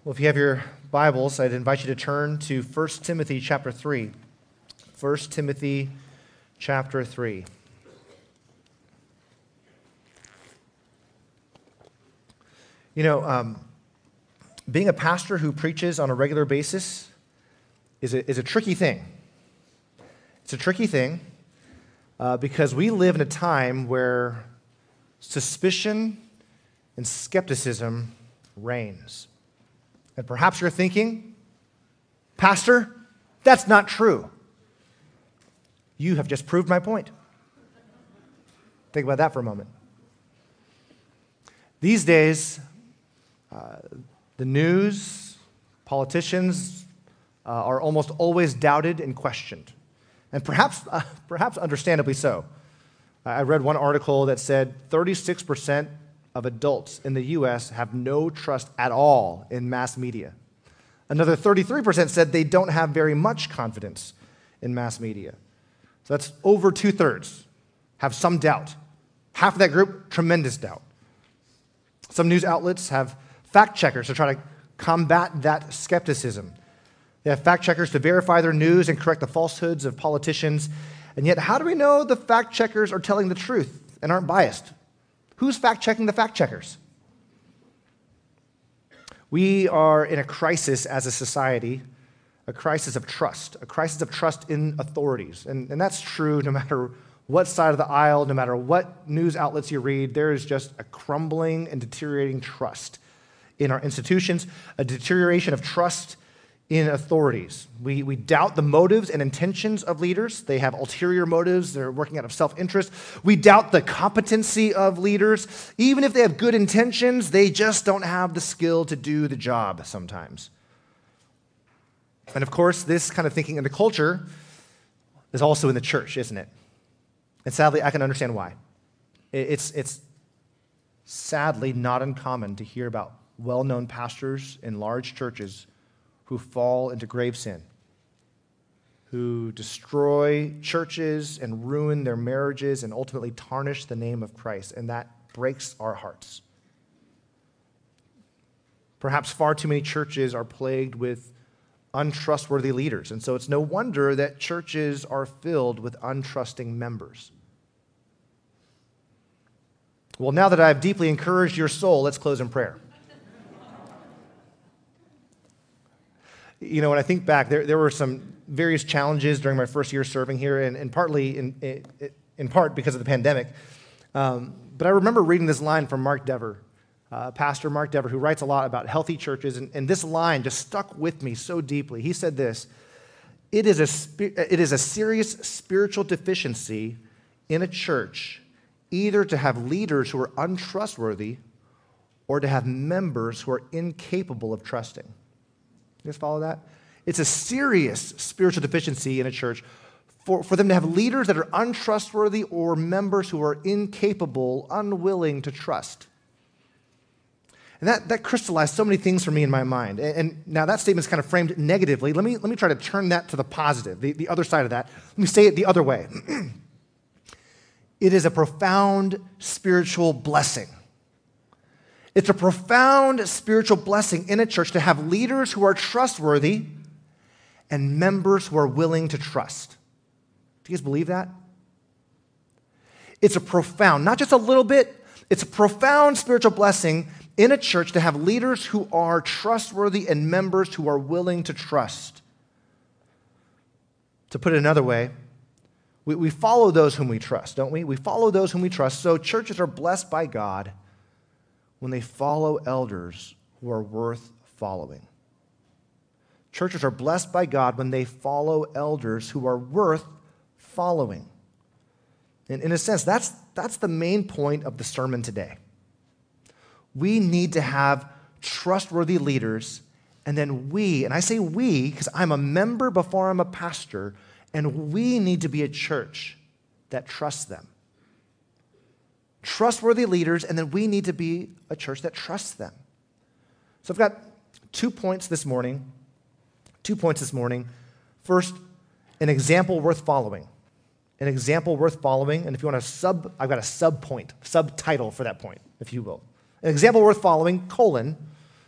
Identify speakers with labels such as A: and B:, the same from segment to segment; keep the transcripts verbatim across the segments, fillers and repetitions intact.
A: Well, if you have your Bibles, I'd invite you to turn to First Timothy chapter three. First Timothy chapter three. You know, um, being a pastor who preaches on a regular basis is a, is a tricky thing. It's a tricky thing uh, because we live in a time where suspicion and skepticism reigns. And perhaps you're thinking, Pastor, that's not true. You have just proved my point. Think about that for a moment. These days, uh, the news, politicians uh, are almost always doubted and questioned. And perhaps, uh, perhaps understandably so. I read one article that said thirty-six percent of adults in the U S have no trust at all in mass media. Another thirty-three percent said they don't have very much confidence in mass media. So that's over two-thirds have some doubt. Half of that group, tremendous doubt. Some news outlets have fact checkers to try to combat that skepticism. They have fact checkers to verify their news and correct the falsehoods of politicians. And yet, how do we know the fact checkers are telling the truth and aren't biased? Who's fact-checking the fact-checkers? We are in a crisis as a society, a crisis of trust, a crisis of trust in authorities. And, and that's true no matter what side of the aisle, no matter what news outlets you read, there is just a crumbling and deteriorating trust in our institutions, a deterioration of trust in authorities. We, we doubt the motives and intentions of leaders. They have ulterior motives. They're working out of self-interest. We doubt the competency of leaders. Even if they have good intentions, they just don't have the skill to do the job sometimes. And of course, this kind of thinking in the culture is also in the church, isn't it? And sadly, I can understand why. It's, it's sadly not uncommon to hear about well-known pastors in large churches who fall into grave sin, who destroy churches and ruin their marriages and ultimately tarnish the name of Christ, and that breaks our hearts. Perhaps far too many churches are plagued with untrustworthy leaders, and so it's no wonder that churches are filled with untrusting members. Well, now that I've deeply encouraged your soul, let's close in prayer. You know, when I think back, there, there were some various challenges during my first year serving here, and, and partly in, in, in part because of the pandemic. Um, but I remember reading this line from Mark Dever, uh, Pastor Mark Dever, who writes a lot about healthy churches, and, and this line just stuck with me so deeply. He said this: it is a, it is a serious spiritual deficiency in a church either to have leaders who are untrustworthy or to have members who are incapable of trusting. You guys follow that? It's a serious spiritual deficiency in a church for, for them to have leaders that are untrustworthy or members who are incapable, unwilling to trust. And that, that crystallized so many things for me in my mind. And, and now that statement is kind of framed negatively. Let me, let me try to turn that to the positive, the, the other side of that. Let me say it the other way. It is a profound spiritual blessing. It's a profound spiritual blessing in a church to have leaders who are trustworthy and members who are willing to trust. Do you guys believe that? It's a profound, not just a little bit, it's a profound spiritual blessing in a church to have leaders who are trustworthy and members who are willing to trust. To put it another way, we, we follow those whom we trust, don't we? We follow those whom we trust. So churches are blessed by God when they follow elders who are worth following. Churches are blessed by God when they follow elders who are worth following. And in a sense, that's, that's the main point of the sermon today. We need to have trustworthy leaders, and then we, and I say we because I'm a member before I'm a pastor, and we need to be a church that trusts them. Trustworthy leaders, and then we need to be a church that trusts them. So I've got two points this morning. Two points this morning. First, an example worth following. An example worth following, and if you want a sub, I've got a sub point, subtitle for that point, if you will. An example worth following, colon,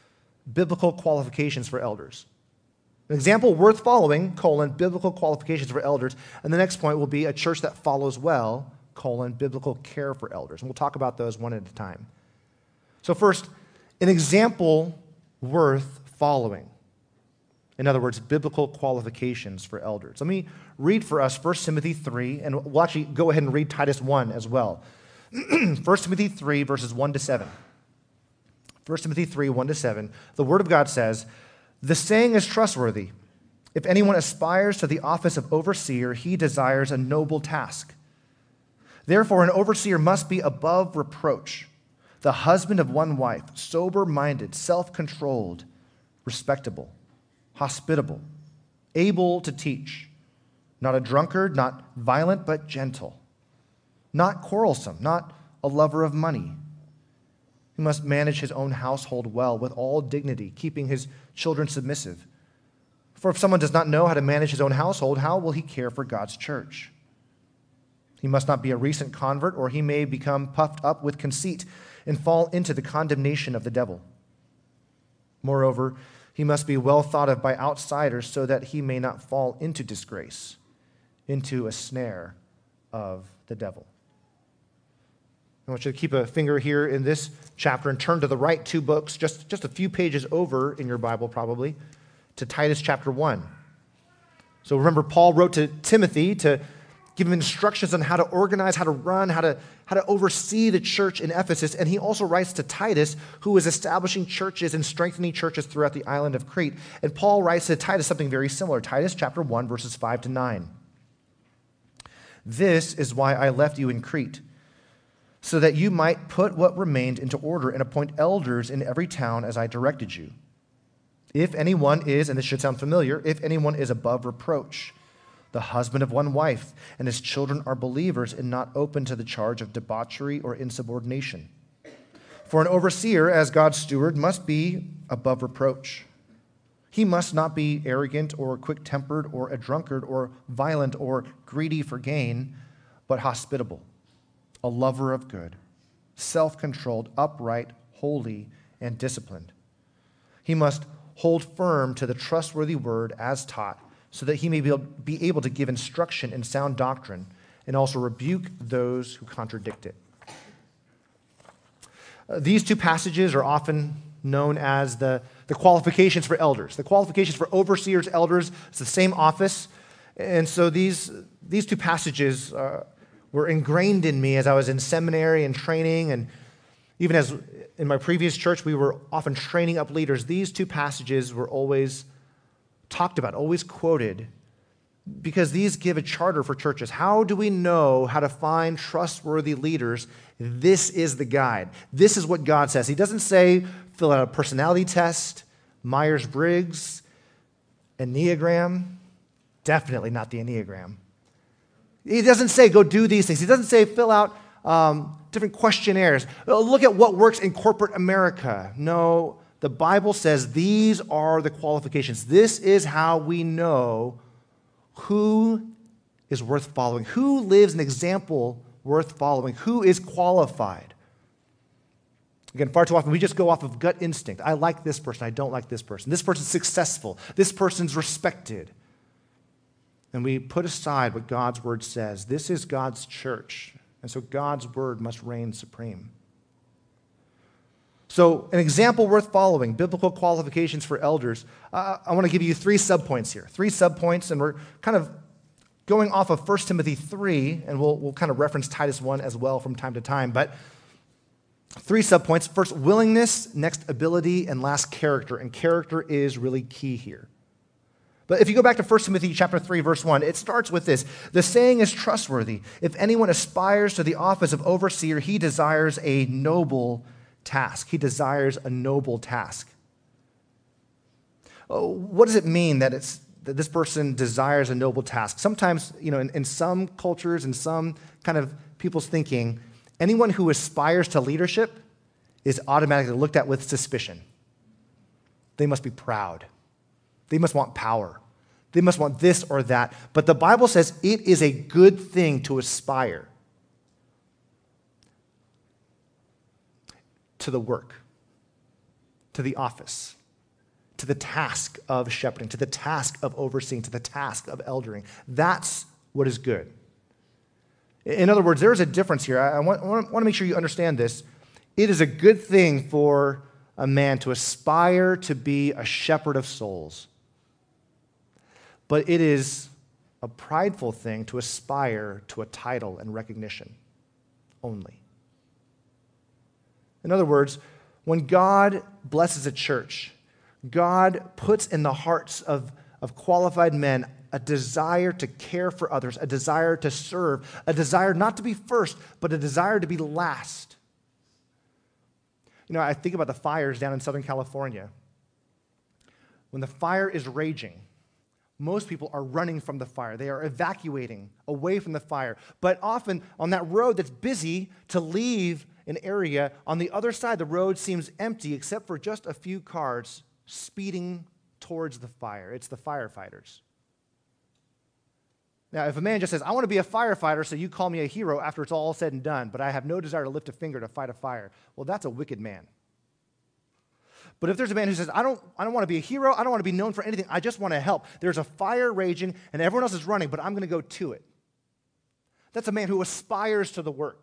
A: biblical qualifications for elders. An example worth following, colon, biblical qualifications for elders. And the next point will be a church that follows well, colon, biblical care for elders. And we'll talk about those one at a time. So first, an example worth following. In other words, biblical qualifications for elders. Let me read for us First Timothy three, and we'll actually go ahead and read Titus one as well. First Timothy three, verses one to seven. First Timothy three, one to seven. The Word of God says, "The saying is trustworthy. If anyone aspires to the office of overseer, he desires a noble task. Therefore, an overseer must be above reproach, the husband of one wife, sober-minded, self-controlled, respectable, hospitable, able to teach, not a drunkard, not violent, but gentle, not quarrelsome, not a lover of money. He must manage his own household well with all dignity, keeping his children submissive. For if someone does not know how to manage his own household, how will he care for God's church? He must not be a recent convert, or he may become puffed up with conceit and fall into the condemnation of the devil. Moreover, he must be well thought of by outsiders so that he may not fall into disgrace, into a snare of the devil." I want you to keep a finger here in this chapter and turn to the right two books, just, just a few pages over in your Bible probably, to Titus chapter one. So remember, Paul wrote to Timothy to give him instructions on how to organize, how to run, how to, how to oversee the church in Ephesus. And he also writes to Titus, who is establishing churches and strengthening churches throughout the island of Crete. And Paul writes to Titus something very similar. Titus chapter one, verses five to nine. "This is why I left you in Crete, so that you might put what remained into order and appoint elders in every town as I directed you. If anyone is," and this should sound familiar, "if anyone is above reproach, the husband of one wife, and his children are believers and not open to the charge of debauchery or insubordination. For an overseer, as God's steward, must be above reproach. He must not be arrogant or quick-tempered or a drunkard or violent or greedy for gain, but hospitable, a lover of good, self-controlled, upright, holy, and disciplined. He must hold firm to the trustworthy word as taught, so that he may be able to give instruction in sound doctrine and also rebuke those who contradict it." Uh, these two passages are often known as the, the qualifications for elders. The qualifications for overseers, elders, it's the same office. And so these, these two passages uh, were ingrained in me as I was in seminary and training, and even as in my previous church, we were often training up leaders. These two passages were always talked about, always quoted, because these give a charter for churches. How do we know how to find trustworthy leaders? This is the guide. This is what God says. He doesn't say fill out a personality test, Myers-Briggs, Enneagram. Definitely not the Enneagram. He doesn't say go do these things. He doesn't say fill out um, different questionnaires. Look at what works in corporate America. No, the Bible says these are the qualifications. This is how we know who is worth following, who lives an example worth following, who is qualified. Again, far too often we just go off of gut instinct. I like this person, I don't like this person. This person's successful, this person's respected. And we put aside what God's word says. This is God's church, and so God's word must reign supreme. So an example worth following, biblical qualifications for elders. Uh, I want to give you three subpoints here, three subpoints, and we're kind of going off of First Timothy three, and we'll, we'll kind of reference Titus one as well from time to time, but three subpoints. First, willingness, next, ability, and last, character, and character is really key here. But if you go back to First Timothy chapter three, verse one, it starts with this. "The saying is trustworthy. If anyone aspires to the office of overseer, he desires a noble task." He desires a noble task. Oh, what does it mean that it's that this person desires a noble task? Sometimes, you know, in, in some cultures, in some kind of people's thinking, anyone who aspires to leadership is automatically looked at with suspicion. They must be proud. They must want power. They must want this or that. But the Bible says it is a good thing to aspire to the work, to the office, to the task of shepherding, to the task of overseeing, to the task of eldering. That's what is good. In other words, there is a difference here. I want, I want to make sure you understand this. It is a good thing for a man to aspire to be a shepherd of souls. But it is a prideful thing to aspire to a title and recognition only. In other words, when God blesses a church, God puts in the hearts of, of qualified men a desire to care for others, a desire to serve, a desire not to be first, but a desire to be last. You know, I think about the fires down in Southern California. When the fire is raging, most people are running from the fire. They are evacuating away from the fire. But often on that road that's busy to leave an area, on the other side, the road seems empty except for just a few cars speeding towards the fire. It's the firefighters. Now, if a man just says, I want to be a firefighter, so you call me a hero after it's all said and done, but I have no desire to lift a finger to fight a fire, well, that's a wicked man. But if there's a man who says, I don't, I don't want to be a hero, I don't want to be known for anything, I just want to help. There's a fire raging, and everyone else is running, but I'm going to go to it. That's a man who aspires to the work.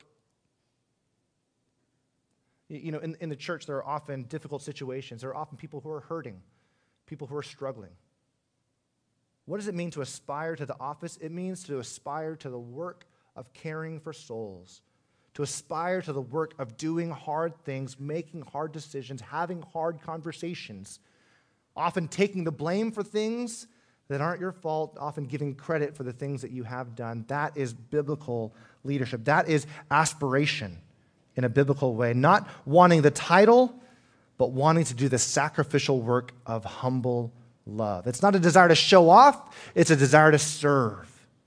A: You know, in, in the church, there are often difficult situations. There are often people who are hurting, people who are struggling. What does it mean to aspire to the office? It means to aspire to the work of caring for souls, to aspire to the work of doing hard things, making hard decisions, having hard conversations, often taking the blame for things that aren't your fault, often giving credit for the things that you have done. That is biblical leadership. That is aspiration in a biblical way, not wanting the title, but wanting to do the sacrificial work of humble love. It's not a desire to show off, it's a desire to serve.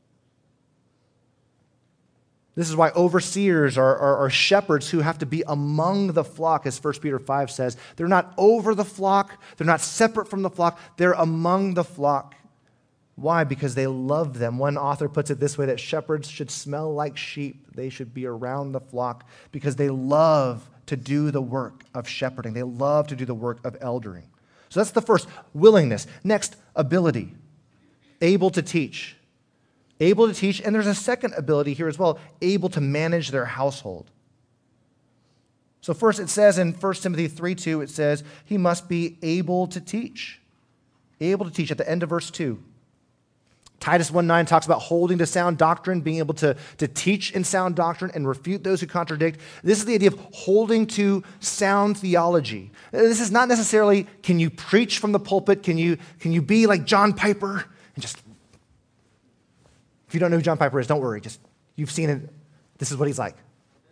A: This is why overseers are, are, are shepherds who have to be among the flock, as First Peter five says. They're not over the flock, they're not separate from the flock, they're among the flock. Why? Because they love them. One author puts it this way, that shepherds should smell like sheep. They should be around the flock because they love to do the work of shepherding. They love to do the work of eldering. So that's the first, willingness. Next, ability. Able to teach. Able to teach, and there's a second ability here as well, able to manage their household. So first it says in First Timothy three two, it says, he must be able to teach. Able to teach at the end of verse two. Titus one nine talks about holding to sound doctrine, being able to, to teach in sound doctrine and refute those who contradict. This is the idea of holding to sound theology. This is not necessarily, can you preach from the pulpit? Can you, can you be like John Piper? And just, if you don't know who John Piper is, don't worry. Just, you've seen it. This is what he's like.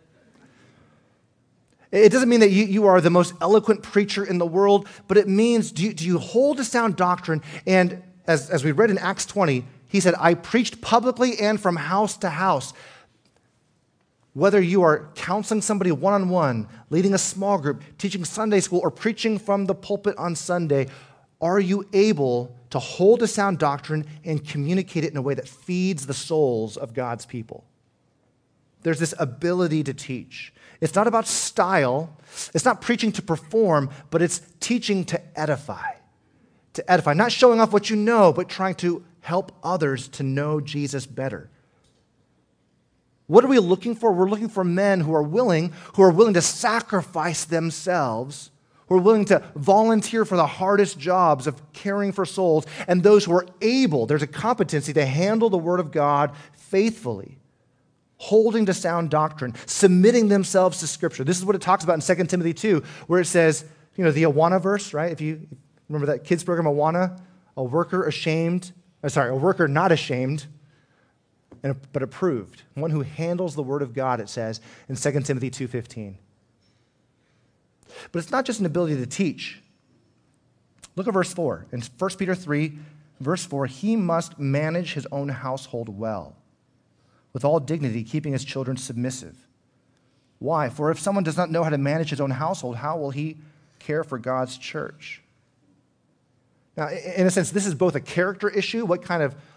A: It doesn't mean that you, you are the most eloquent preacher in the world, but it means, do you, do you hold to sound doctrine? And as, as we read in Acts twenty, he said, I preached publicly and from house to house. Whether you are counseling somebody one-on-one, leading a small group, teaching Sunday school, or preaching from the pulpit on Sunday, are you able to hold a sound doctrine and communicate it in a way that feeds the souls of God's people? There's this ability to teach. It's not about style. It's not preaching to perform, but it's teaching to edify. To edify, not showing off what you know, but trying to help others to know Jesus better. What are we looking for? We're looking for men who are willing, who are willing to sacrifice themselves, who are willing to volunteer for the hardest jobs of caring for souls, and those who are able, there's a competency to handle the Word of God faithfully, holding to sound doctrine, submitting themselves to Scripture. This is what it talks about in Second Timothy two, where it says, you know, the Awana verse, right? If you remember that kids program, Awana, a worker ashamed, uh, sorry, a worker not ashamed, and, but approved. One who handles the Word of God, it says in Second Timothy two fifteen. But it's not just an ability to teach. Look at verse four. In First Peter three, verse four, he must manage his own household well, with all dignity, keeping his children submissive. Why? For if someone does not know how to manage his own household, how will he care for God's church? Now, in a sense, this is both a character issue, what kind of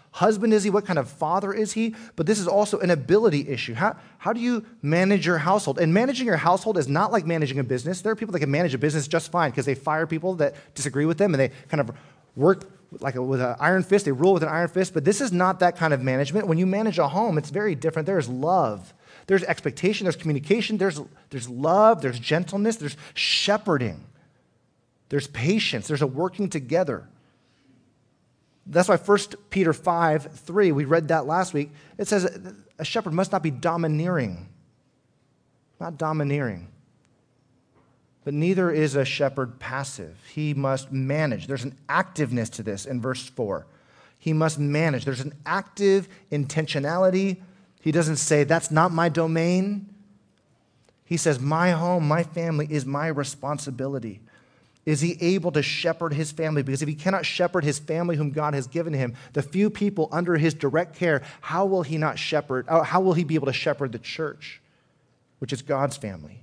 A: husband is he? What kind of father is he? But this is also an ability issue. How, how do you manage your household? And managing your household is not like managing a business. There are people that can manage a business just fine because they fire people that disagree with them and they kind of work like a, with an iron fist. They rule with an iron fist. But this is not that kind of management. When you manage a home, it's very different. There's love. There's expectation. There's communication. There's, there's love. There's gentleness. There's shepherding. There's patience. There's a working together. That's why First Peter five three, we read that last week. It says a shepherd must not be domineering. Not domineering. But neither is a shepherd passive. He must manage. There's an activeness to this in verse four. He must manage. There's an active intentionality. He doesn't say, that's not my domain. He says, my home, my family is my responsibility. Is he able to shepherd his family? Because if he cannot shepherd his family whom God has given him, the few people under his direct care, how will he not shepherd, how will he be able to shepherd the church, which is God's family?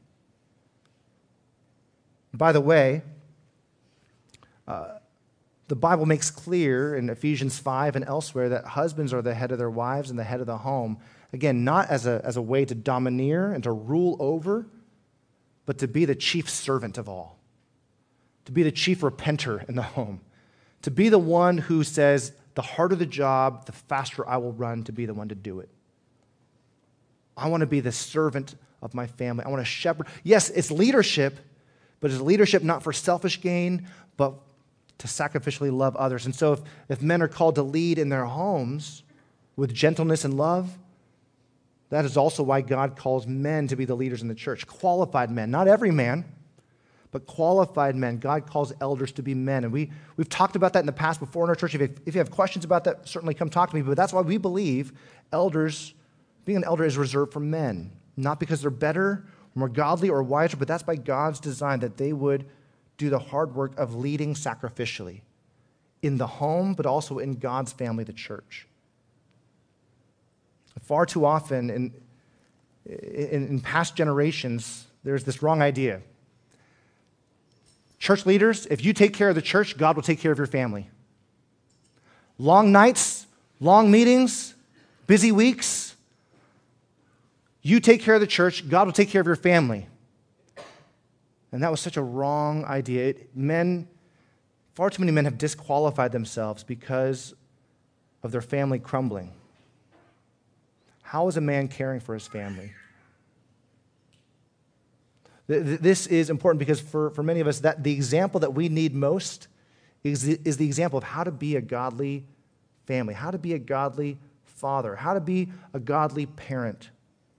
A: By the way, uh, the Bible makes clear in Ephesians five and elsewhere that husbands are the head of their wives and the head of the home. Again, not as a, as a way to domineer and to rule over, but to be the chief servant of all. To be the chief repenter in the home, to be the one who says, the harder the job, the faster I will run to be the one to do it. I want to be the servant of my family. I want to shepherd. Yes, it's leadership, but it's leadership not for selfish gain, but to sacrificially love others. And so if, if men are called to lead in their homes with gentleness and love, that is also why God calls men to be the leaders in the church. Qualified men, not every man, but qualified men. God calls elders to be men. And we, we've talked about that in the past before in our church. If you, if you have questions about that, certainly come talk to me. But that's why we believe elders, being an elder is reserved for men. Not because they're better, more godly, or wiser, but that's by God's design that they would do the hard work of leading sacrificially in the home, but also in God's family, the church. Far too often in, in, in past generations, there's this wrong idea. Church leaders, if you take care of the church, God will take care of your family. Long nights, long meetings, busy weeks. You take care of the church, God will take care of your family. And that was such a wrong idea. It, men, far too many men have disqualified themselves because of their family crumbling. How is a man caring for his family? This is important because for, for many of us, that the example that we need most is the, is the example of how to be a godly family, how to be a godly father, how to be a godly parent.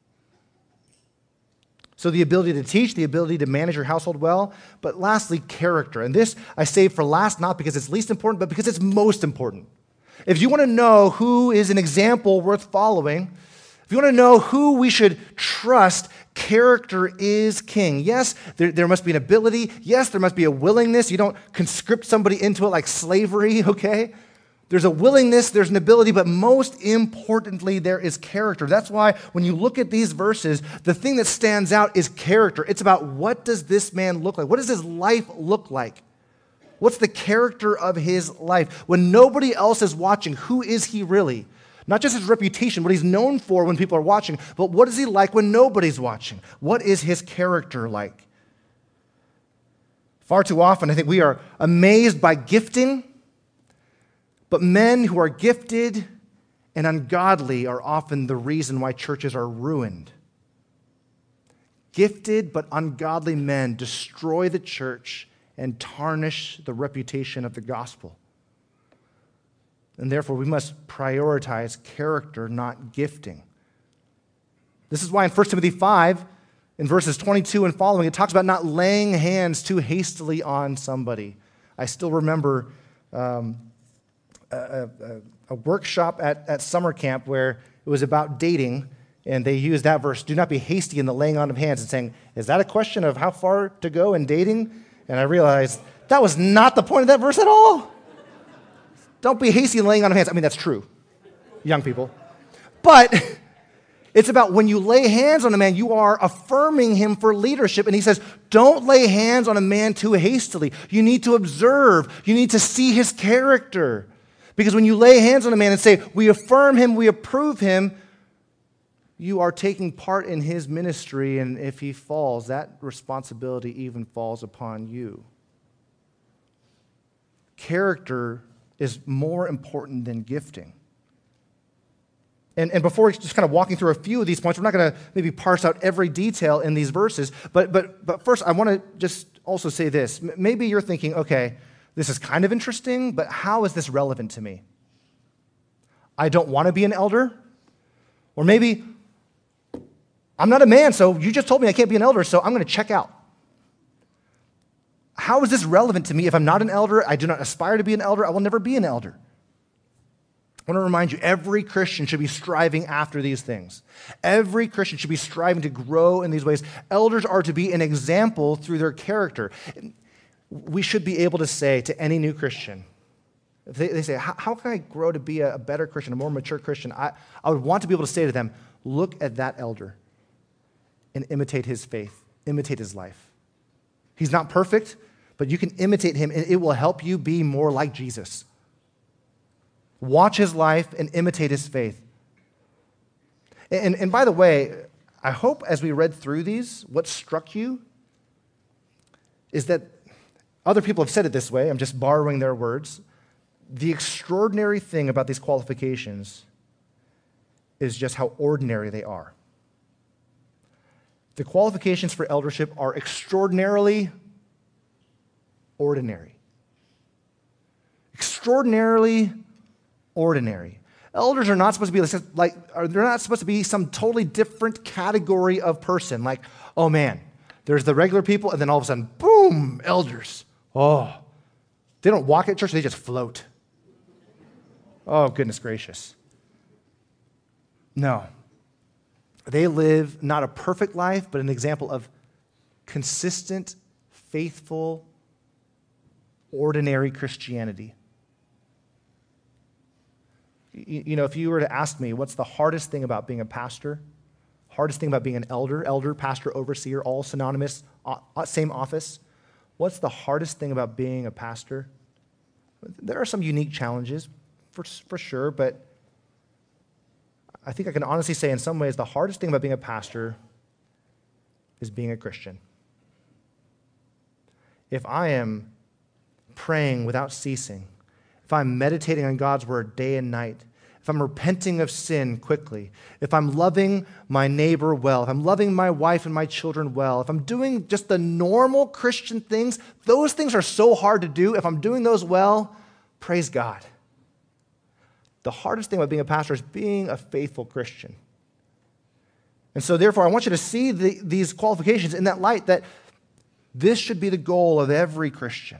A: So the ability to teach, the ability to manage your household well, but lastly, character. And this I save for last, not because it's least important, but because it's most important. If you want to know who is an example worth following, if you want to know who we should trust, character is king. Yes, there, there must be an ability. Yes, there must be a willingness. You don't conscript somebody into it like slavery, okay? There's a willingness, there's an ability, but most importantly, there is character. That's why when you look at these verses, the thing that stands out is character. It's about what does this man look like? What does his life look like? What's the character of his life? When nobody else is watching, who is he really? Not just his reputation, what he's known for when people are watching, but what is he like when nobody's watching? What is his character like? Far too often, I think we are amazed by gifting, but men who are gifted and ungodly are often the reason why churches are ruined. Gifted but ungodly men destroy the church and tarnish the reputation of the gospel. And therefore, we must prioritize character, not gifting. This is why in First Timothy five, in verses twenty-two and following, it talks about not laying hands too hastily on somebody. I still remember um, a, a, a workshop at, at summer camp where it was about dating, and they used that verse, do not be hasty in the laying on of hands, and saying, is that a question of how far to go in dating? And I realized that was not the point of that verse at all. Don't be hasty in laying on of hands. I mean, that's true, young people. But it's about when you lay hands on a man, you are affirming him for leadership. And he says, don't lay hands on a man too hastily. You need to observe. You need to see his character. Because when you lay hands on a man and say, we affirm him, we approve him, you are taking part in his ministry, and if he falls, that responsibility even falls upon you. Character is more important than gifting. And, and before just kind of walking through a few of these points, we're not going to maybe parse out every detail in these verses, but, but, but first I want to just also say this. M- maybe you're thinking, okay, this is kind of interesting, but how is this relevant to me? I don't want to be an elder. Or maybe I'm not a man, so you just told me I can't be an elder, so I'm going to check out. How is this relevant to me? If I'm not an elder, I do not aspire to be an elder, I will never be an elder. I want to remind you, every Christian should be striving after these things. Every Christian should be striving to grow in these ways. Elders are to be an example through their character. We should be able to say to any new Christian, if they, they say, how, how can I grow to be a, a better Christian, a more mature Christian? I, I would want to be able to say to them, look at that elder and imitate his faith, imitate his life. He's not perfect, but you can imitate him, and it will help you be more like Jesus. Watch his life and imitate his faith. And, and by the way, I hope as we read through these, what struck you is that other people have said it this way, I'm just borrowing their words. The extraordinary thing about these qualifications is just how ordinary they are. The qualifications for eldership are extraordinarily ordinary. Extraordinarily ordinary. Elders are not supposed to be like, like they're not supposed to be some totally different category of person. Like, oh man, there's the regular people, and then all of a sudden, boom, elders. Oh, they don't walk at church, they just float. Oh, goodness gracious. No. They live not a perfect life, but an example of consistent, faithful, ordinary Christianity. You know, if you were to ask me, what's the hardest thing about being a pastor? Hardest thing about being an elder, elder, pastor, overseer, all synonymous, same office. What's the hardest thing about being a pastor? There are some unique challenges, for, for sure, but I think I can honestly say in some ways the hardest thing about being a pastor is being a Christian. If I am praying without ceasing, if I'm meditating on God's word day and night, if I'm repenting of sin quickly, if I'm loving my neighbor well, if I'm loving my wife and my children well, if I'm doing just the normal Christian things, those things are so hard to do. If I'm doing those well, praise God. The hardest thing about being a pastor is being a faithful Christian. And so therefore, I want you to see the, these qualifications in that light, that this should be the goal of every Christian.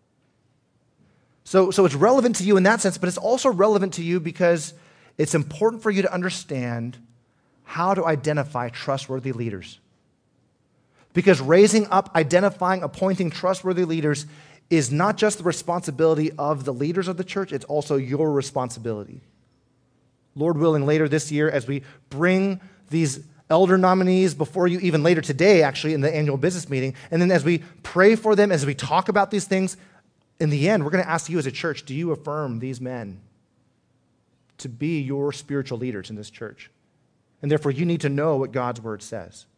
A: So, so it's relevant to you in that sense, but it's also relevant to you because it's important for you to understand how to identify trustworthy leaders. Because raising up, identifying, appointing trustworthy leaders is not just the responsibility of the leaders of the church, it's also your responsibility. Lord willing, later this year, as we bring these elder nominees before you, even later today, actually, in the annual business meeting, and then as we pray for them, as we talk about these things, in the end, we're going to ask you as a church, do you affirm these men to be your spiritual leaders in this church? And therefore, you need to know what God's word says.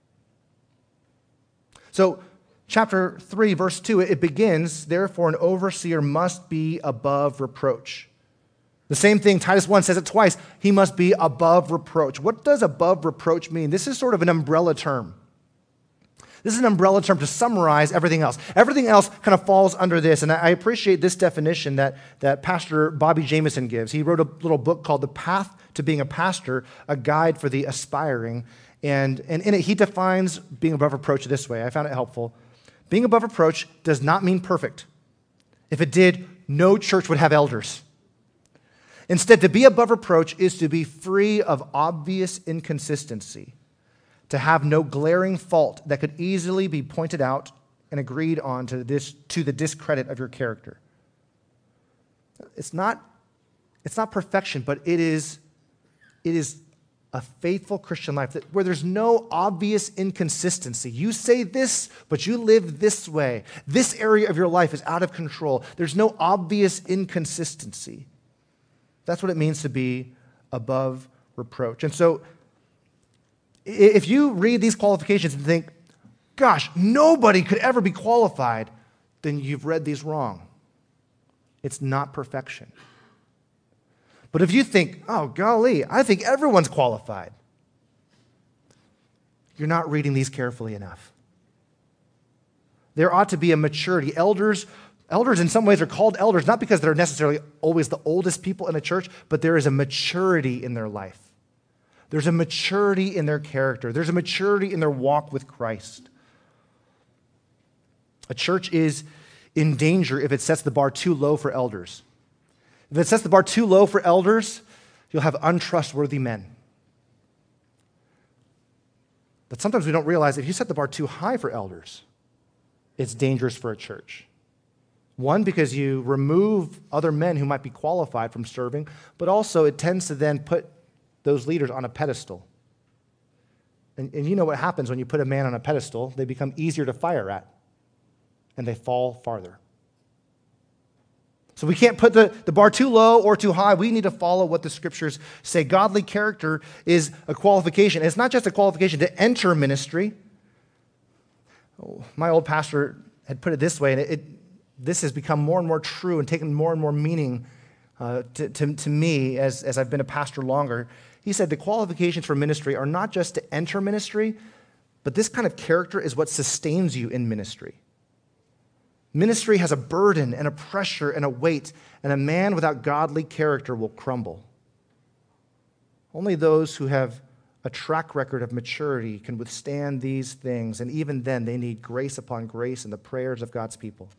A: So, chapter three, verse two, it begins, therefore an overseer must be above reproach. The same thing, Titus one says it twice, he must be above reproach. What does above reproach mean? This is sort of an umbrella term. This is an umbrella term to summarize everything else. Everything else kind of falls under this, and I appreciate this definition that, that Pastor Bobby Jamieson gives. He wrote a little book called The Path to Being a Pastor, a guide for the aspiring, and, and in it he defines being above reproach this way. I found it helpful. Being above reproach does not mean perfect. If it did, no church would have elders. Instead, to be above reproach is to be free of obvious inconsistency, to have no glaring fault that could easily be pointed out and agreed on to, this, to the discredit of your character. It's not, it's not perfection, but it is, it is a faithful Christian life that, where there's no obvious inconsistency. You say this, but you live this way. This area of your life is out of control. There's no obvious inconsistency. That's what it means to be above reproach. And so if you read these qualifications and think, gosh, nobody could ever be qualified, then you've read these wrong. It's not perfection. But if you think, oh, golly, I think everyone's qualified, you're not reading these carefully enough. There ought to be a maturity. Elders, elders in some ways are called elders, not because they're necessarily always the oldest people in a church, but there is a maturity in their life. There's a maturity in their character. There's a maturity in their walk with Christ. A church is in danger if it sets the bar too low for elders. If it sets the bar too low for elders, you'll have untrustworthy men. But sometimes we don't realize if you set the bar too high for elders, it's dangerous for a church. One, because you remove other men who might be qualified from serving, but also it tends to then put those leaders on a pedestal. And, and you know what happens when you put a man on a pedestal? They become easier to fire at, and they fall farther. So we can't put the, the bar too low or too high. We need to follow what the scriptures say. Godly character is a qualification. It's not just a qualification to enter ministry. Oh, my old pastor had put it this way, and it, it, this has become more and more true and taken more and more meaning uh, to, to, to me as, as I've been a pastor longer. He said the qualifications for ministry are not just to enter ministry, but this kind of character is what sustains you in ministry. Ministry has a burden and a pressure and a weight, and a man without godly character will crumble. Only those who have a track record of maturity can withstand these things, and even then they need grace upon grace and the prayers of God's people.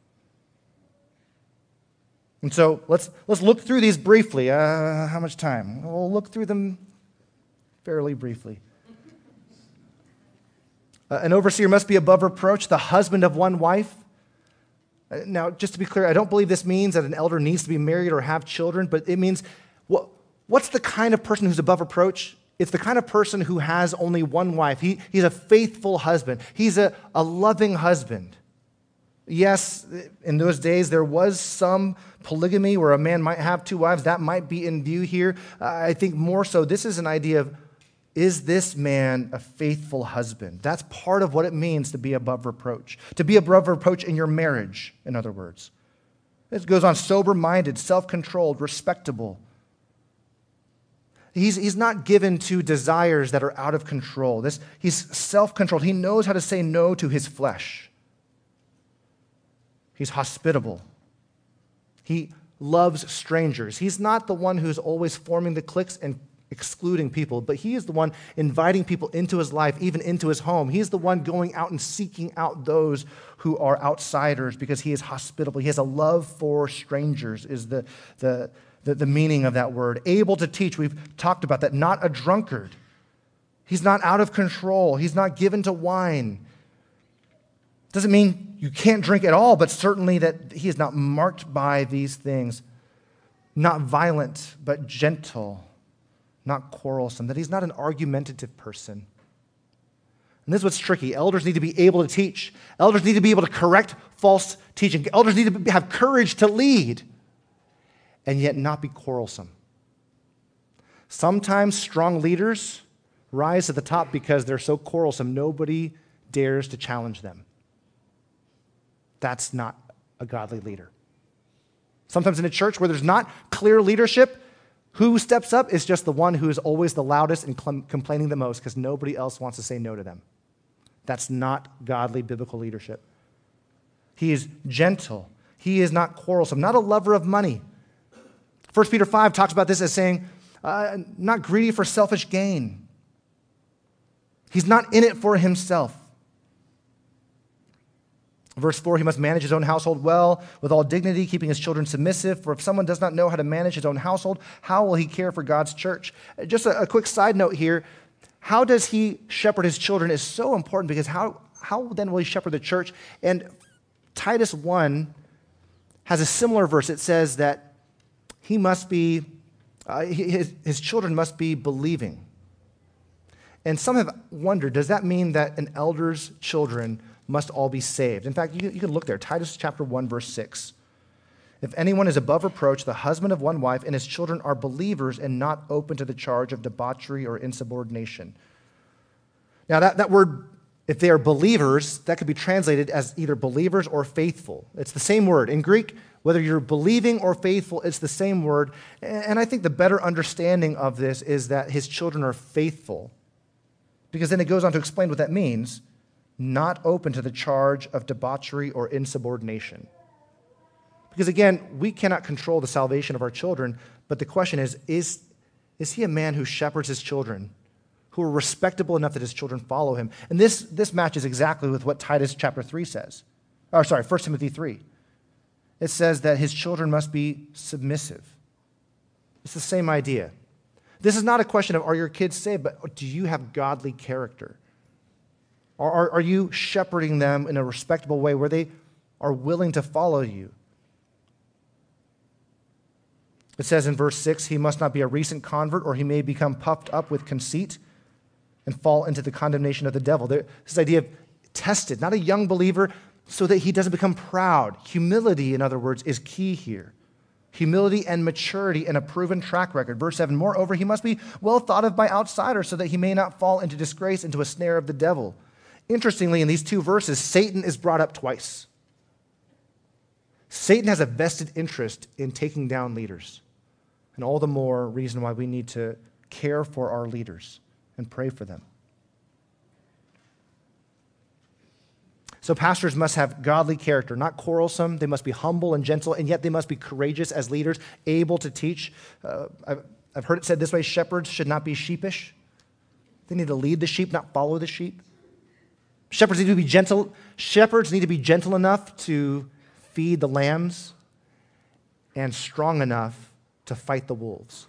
A: And so let's, let's look through these briefly. Uh, how much time? We'll look through them fairly briefly. Uh, an overseer must be above reproach, the husband of one wife. Now, just to be clear, I don't believe this means that an elder needs to be married or have children, but it means what, what's the kind of person who's above reproach? It's the kind of person who has only one wife. He, he's a faithful husband. He's a, a loving husband. Yes, in those days, there was some polygamy where a man might have two wives. That might be in view here. Uh, I think more so, this is an idea of, is this man a faithful husband? That's part of what it means to be above reproach. To be above reproach in your marriage, in other words. It goes on, sober-minded, self-controlled, respectable. He's, he's not given to desires that are out of control. This, he's self-controlled. He knows how to say no to his flesh. He's hospitable. He loves strangers. He's not the one who's always forming the cliques and excluding people, but he is the one inviting people into his life, even into his home. He's the one going out and seeking out those who are outsiders because he is hospitable. He has a love for strangers is the, the, the, the meaning of that word. Able to teach, we've talked about that, not a drunkard. He's not out of control. He's not given to wine. Doesn't mean you can't drink at all, but certainly that he is not marked by these things. Not violent, but gentle. Not quarrelsome, that he's not an argumentative person. And this is what's tricky. Elders need to be able to teach. Elders need to be able to correct false teaching. Elders need to have courage to lead and yet not be quarrelsome. Sometimes strong leaders rise to the top because they're so quarrelsome, nobody dares to challenge them. That's not a godly leader. Sometimes in a church where there's not clear leadership, who steps up is just the one who is always the loudest and cl- complaining the most because nobody else wants to say no to them. That's not godly biblical leadership. He is gentle. He is not quarrelsome, not a lover of money. First Peter five talks about this as saying, uh, not greedy for selfish gain. He's not in it for himself. Verse four, he must manage his own household well, with all dignity, keeping his children submissive. For if someone does not know how to manage his own household, how will he care for God's church? Just a, a quick side note here. How does he shepherd his children is so important because how, how then will he shepherd the church? And Titus one has a similar verse. It says that he must be, uh, his, his children must be believing. And some have wondered, does that mean that an elder's children must all be saved? In fact, you, you can look there, Titus chapter one, verse six. If anyone is above reproach, the husband of one wife and his children are believers and not open to the charge of debauchery or insubordination. Now, that, that word, if they are believers, that could be translated as either believers or faithful. It's the same word. In Greek, whether you're believing or faithful, it's the same word. And I think the better understanding of this is that his children are faithful, because then it goes on to explain what that means, not open to the charge of debauchery or insubordination. Because again, we cannot control the salvation of our children, but the question is, is, is he a man who shepherds his children, who are respectable enough that his children follow him? And this, this matches exactly with what Titus chapter three says. Or sorry, First Timothy three. It says that his children must be submissive. It's the same idea. This is not a question of, are your kids saved, but do you have godly character? Or are, are you shepherding them in a respectable way where they are willing to follow you? It says in verse six, he must not be a recent convert, or he may become puffed up with conceit and fall into the condemnation of the devil. There, this idea of tested, not a young believer, so that he doesn't become proud. Humility, in other words, is key here. Humility and maturity and a proven track record. Verse seven, moreover, he must be well thought of by outsiders so that he may not fall into disgrace, into a snare of the devil. Interestingly, in these two verses, Satan is brought up twice. Satan has a vested interest in taking down leaders. And all the more reason why we need to care for our leaders and pray for them. So pastors must have godly character, not quarrelsome. They must be humble and gentle, and yet they must be courageous as leaders, able to teach. Uh, I've, I've heard it said this way, shepherds should not be sheepish. They need to lead the sheep, not follow the sheep. Shepherds need to be gentle. Shepherds need to be gentle enough to feed the lambs and strong enough to fight the wolves.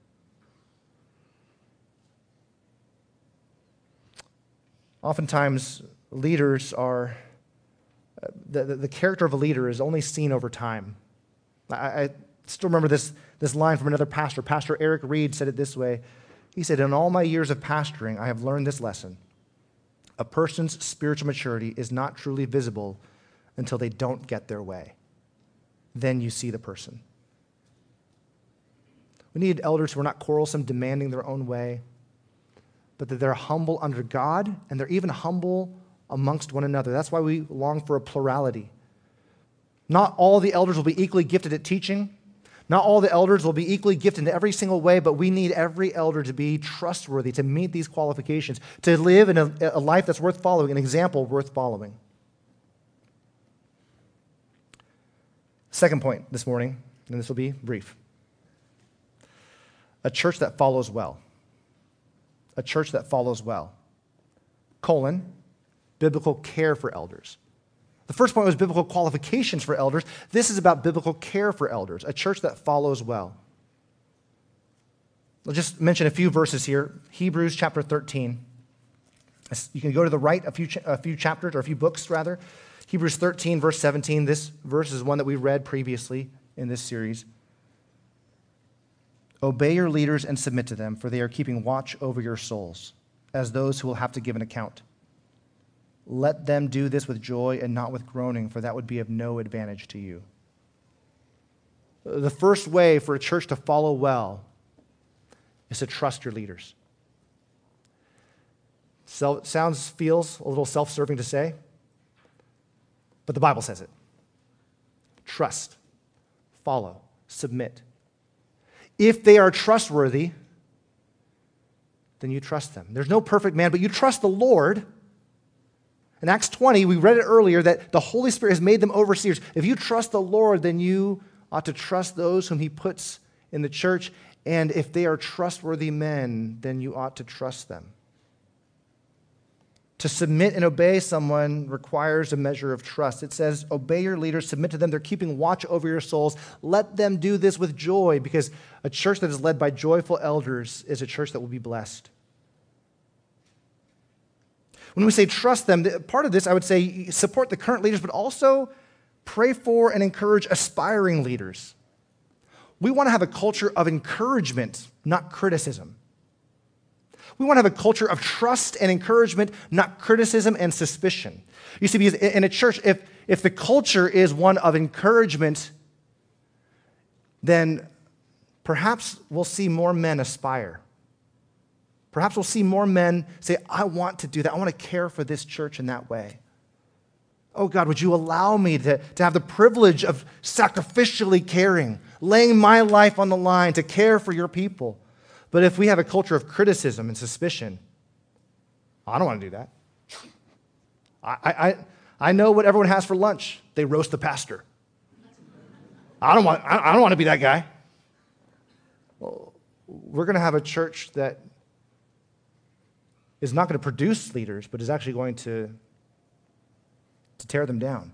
A: Oftentimes, leaders are, uh, the, the, the character of a leader is only seen over time. I, I still remember this, this line from another pastor. Pastor Eric Reed said it this way. He said, in all my years of pastoring, I have learned this lesson. A person's spiritual maturity is not truly visible until they don't get their way. Then you see the person. We need elders who are not quarrelsome, demanding their own way, but that they're humble under God, and they're even humble amongst one another. That's why we long for a plurality. Not all the elders will be equally gifted at teaching. Not all the elders will be equally gifted in every single way, but we need every elder to be trustworthy, to meet these qualifications, to live in a, a life that's worth following, an example worth following. Second point this morning, and this will be brief. A church that follows well. A church that follows well. Colon, biblical care for elders. The first point was biblical qualifications for elders. This is about biblical care for elders, a church that follows well. I'll just mention a few verses here. Hebrews chapter thirteen. You can go to the right a few, a few chapters, or a few books rather. Hebrews thirteen, verse seventeen. This verse is one that we read previously in this series. Obey your leaders and submit to them, for they are keeping watch over your souls, as those who will have to give an account. Let them do this with joy and not with groaning, for that would be of no advantage to you. The first way for a church to follow well is to trust your leaders. So, sounds, feels a little self-serving to say, but the Bible says it. Trust, follow, submit. If they are trustworthy, then you trust them. There's no perfect man, but you trust the Lord. In Acts twenty, we read it earlier that the Holy Spirit has made them overseers. If you trust the Lord, then you ought to trust those whom he puts in the church. And if they are trustworthy men, then you ought to trust them. To submit and obey someone requires a measure of trust. It says, obey your leaders, submit to them. They're keeping watch over your souls. Let them do this with joy, because a church that is led by joyful elders is a church that will be blessed. When we say trust them, part of this, I would say, support the current leaders, but also pray for and encourage aspiring leaders. We want to have a culture of encouragement, not criticism. We want to have a culture of trust and encouragement, not criticism and suspicion. You see, because in a church, if, if the culture is one of encouragement then perhaps we'll see more men aspire. Perhaps we'll see more men say, I want to do that. I want to care for this church in that way. Oh God, would you allow me to, to have the privilege of sacrificially caring, laying my life on the line to care for your people. But if we have a culture of criticism and suspicion, I don't want to do that. I, I, I know what everyone has for lunch. They roast the pastor. I don't want, I don't want to be that guy. Well, we're going to have a church that is not going to produce leaders, but is actually going to, to tear them down.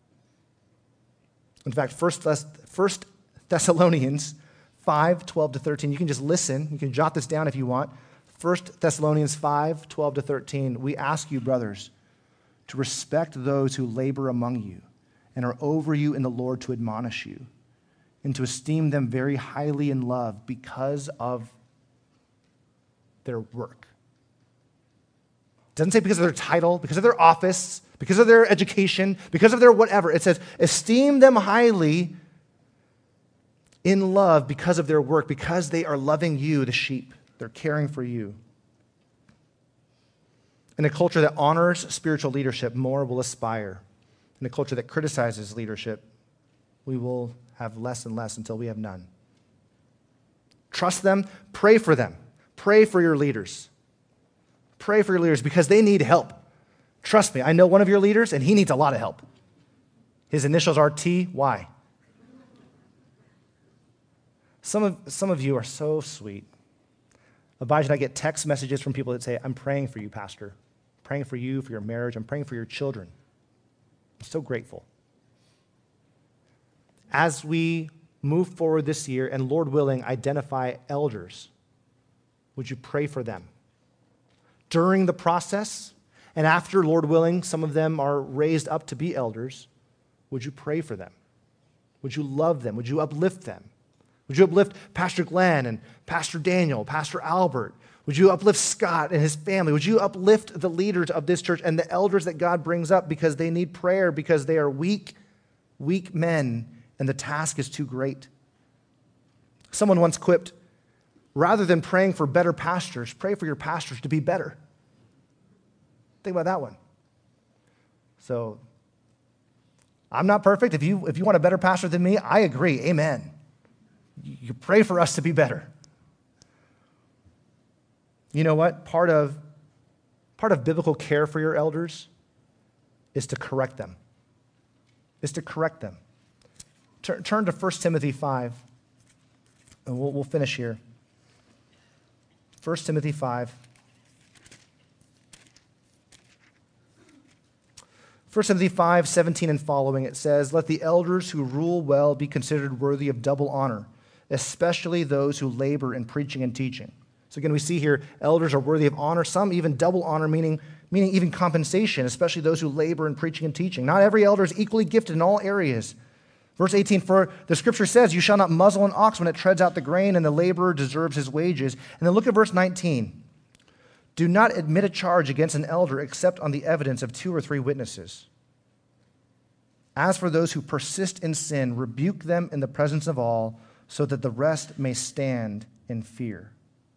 A: In fact, First Thessalonians five, twelve to thirteen, you can just listen. You can jot this down if you want. First Thessalonians five, twelve to thirteen, we ask you, brothers, to respect those who labor among you and are over you in the Lord to admonish you, and to esteem them very highly in love because of their work. It doesn't say because of their title, because of their office, because of their education, because of their whatever. It says, esteem them highly in love because of their work, because they are loving you, the sheep. They're caring for you. In a culture that honors spiritual leadership, more will aspire. In a culture that criticizes leadership, we will have less and less until we have none. Trust them. Pray for them. Pray for your leaders. Pray for your leaders because they need help. Trust me, I know one of your leaders, and he needs a lot of help. His initials are T Y. Some of, some of you are so sweet. Abijah and I get text messages from people that say, I'm praying for you, Pastor. I'm praying for you, for your marriage. I'm praying for your children. I'm so grateful. As we move forward this year and, Lord willing, identify elders, would you pray for them? During the process, and after, Lord willing, some of them are raised up to be elders, would you pray for them? Would you love them? Would you uplift them? Would you uplift Pastor Glenn and Pastor Daniel, Pastor Albert? Would you uplift Scott and his family? Would you uplift the leaders of this church and the elders that God brings up because they need prayer, because they are weak, weak men, and the task is too great? Someone once quipped, rather than praying for better pastors, pray for your pastors to be better. Think about that one. So, I'm not perfect. If you, if you want a better pastor than me, I agree. Amen. You pray for us to be better. You know what? Part of, part of biblical care for your elders is to correct them. Is to correct them. Turn, turn to First Timothy five, and we'll, we'll finish here. First Timothy five. First Timothy five, seventeen and following, it says, let the elders who rule well be considered worthy of double honor, especially those who labor in preaching and teaching. So again, we see here, elders are worthy of honor, some even double honor, meaning, meaning even compensation, especially those who labor in preaching and teaching. Not every elder is equally gifted in all areas. Verse eighteen, for the scripture says, you shall not muzzle an ox when it treads out the grain, and the laborer deserves his wages. And then look at verse nineteen. Do not admit a charge against an elder except on the evidence of two or three witnesses. As for those who persist in sin, rebuke them in the presence of all, so that the rest may stand in fear.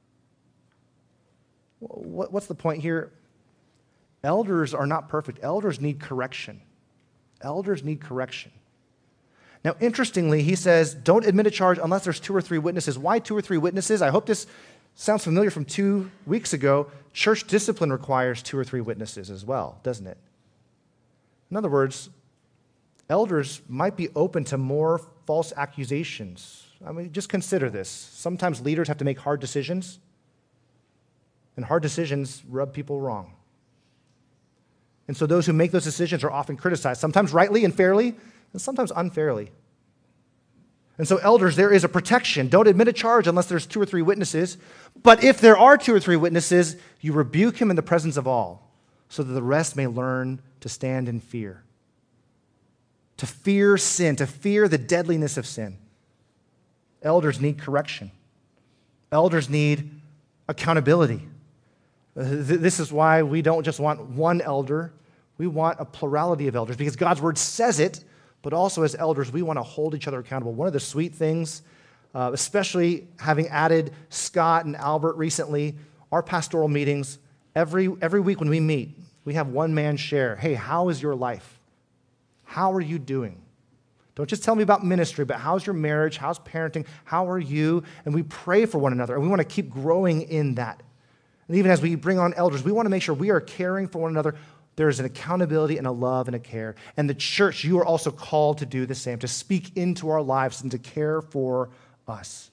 A: What's the point here? Elders are not perfect. Elders need correction. Elders need correction. Now, interestingly, he says, don't admit a charge unless there's two or three witnesses. Why two or three witnesses? I hope this sounds familiar from two weeks ago. Church discipline requires two or three witnesses as well, doesn't it? In other words, elders might be open to more false accusations. I mean, just consider this. Sometimes leaders have to make hard decisions, and hard decisions rub people wrong. And so those who make those decisions are often criticized, sometimes rightly and fairly, and sometimes unfairly. And so elders, there is a protection. Don't admit a charge unless there's two or three witnesses. But if there are two or three witnesses, you rebuke him in the presence of all, so that the rest may learn to stand in fear. To fear sin, to fear the deadliness of sin. Elders need correction. Elders need accountability. This is why we don't just want one elder. We want a plurality of elders because God's word says it, but also as elders, we want to hold each other accountable. One of the sweet things uh, especially having added Scott and Albert recently, our pastoral meetings, every, every week when we meet, we have one man share, hey, how is your life? How are you doing? Don't just tell me about ministry, but how's your marriage? How's parenting? How are you? And we pray for one another, and we want to keep growing in that. And even as we bring on elders, we want to make sure we are caring for one another. There's an accountability and a love and a care. And the church, you are also called to do the same, to speak into our lives and to care for us.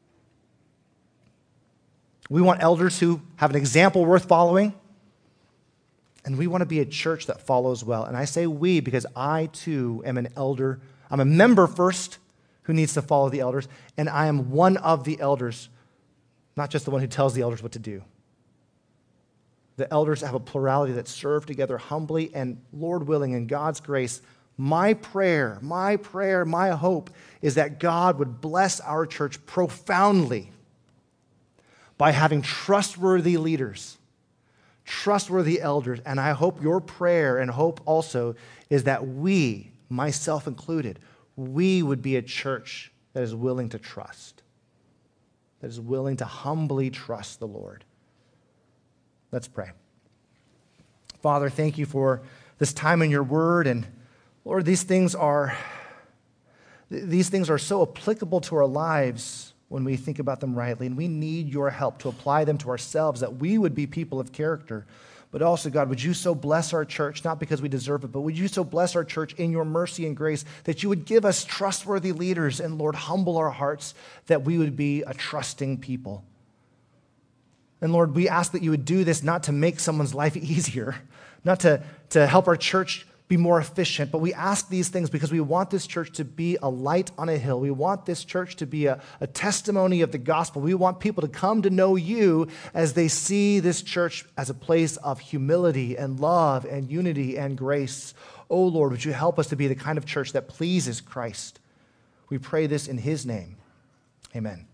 A: We want elders who have an example worth following, and we want to be a church that follows well. And I say we because I, too, am an elder. I'm a member first who needs to follow the elders, and I am one of the elders, not just the one who tells the elders what to do. The elders have a plurality that serve together humbly, and Lord willing, in God's grace, my prayer, my prayer, my hope is that God would bless our church profoundly by having trustworthy leaders, trustworthy elders. And I hope your prayer and hope also is that we, myself included, we would be a church that is willing to trust, that is willing to humbly trust the Lord. Let's pray. Father, thank you for this time in your word. And Lord, these things are, these things are so applicable to our lives when we think about them rightly. And we need your help to apply them to ourselves, that we would be people of character. But also, God, would you so bless our church, not because we deserve it, but would you so bless our church in your mercy and grace that you would give us trustworthy leaders and, Lord, humble our hearts that we would be a trusting people. And Lord, we ask that you would do this not to make someone's life easier, not to, to help our church be more efficient, but we ask these things because we want this church to be a light on a hill. We want this church to be a, a testimony of the gospel. We want people to come to know you as they see this church as a place of humility and love and unity and grace. Oh Lord, would you help us to be the kind of church that pleases Christ? We pray this in his name. Amen.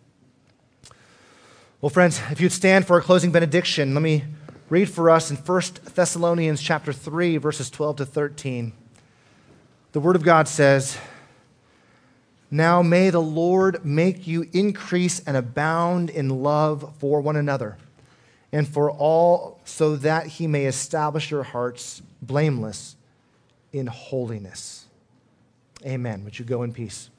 A: Well, friends, if you'd stand for a closing benediction, let me read for us in First Thessalonians chapter three, verses twelve to thirteen. The Word of God says, "Now may the Lord make you increase and abound in love for one another and for all, so that he may establish your hearts blameless in holiness." Amen. Would you go in peace?